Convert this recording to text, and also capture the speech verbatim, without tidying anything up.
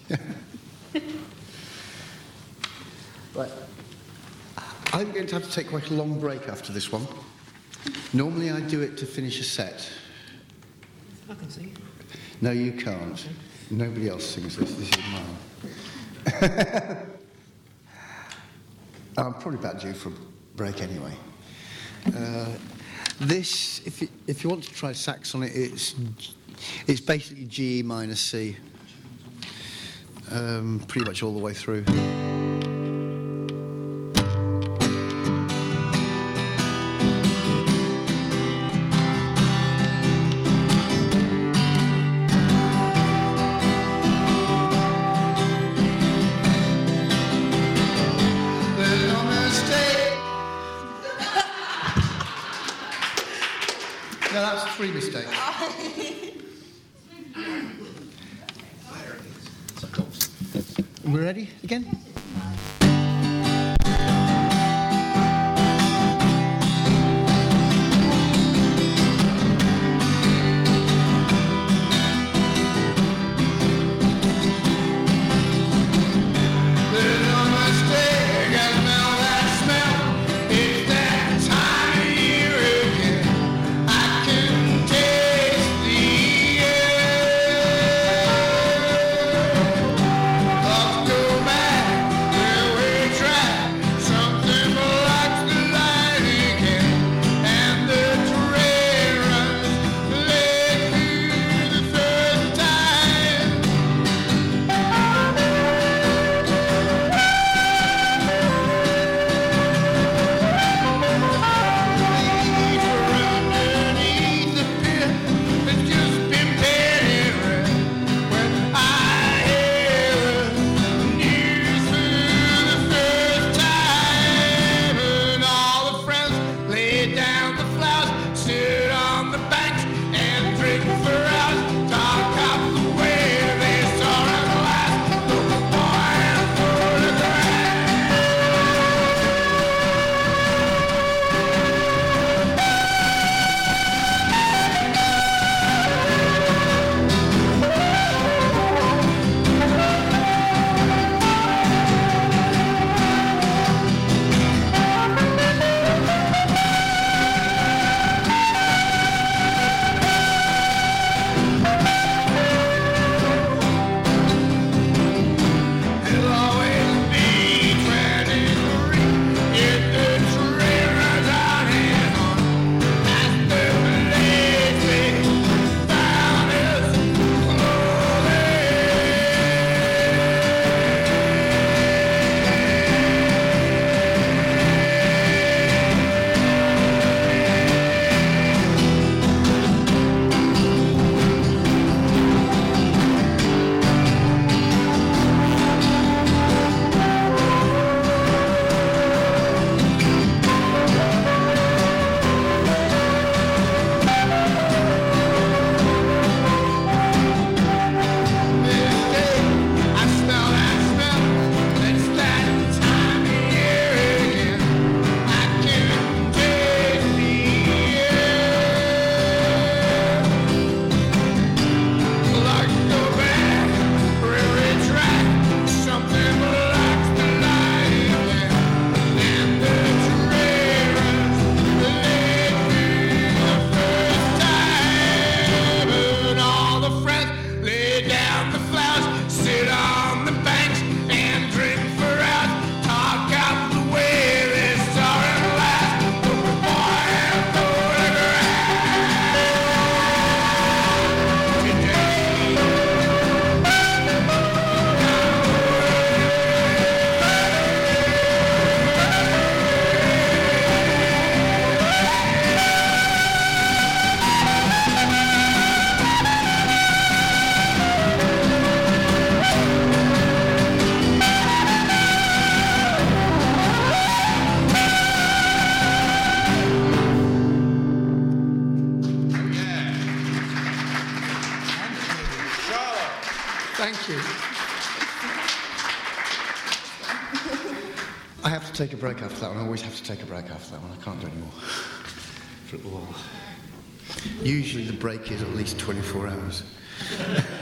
Right. I'm going to have to take quite a long break after this one. Normally I do it to finish a set. I can sing. No, you can't. Okay. Nobody else sings this. This is mine. I'm probably about due for a break anyway. Uh, this, if you, if you want to try sax on it, it's it's basically G minor C, um, pretty much all the way through. No, that's three mistakes. We're ready again? Thank you. I have to take a break after that one. I always have to take a break after that one. I can't do any more for a while. Usually the break is at least twenty-four hours.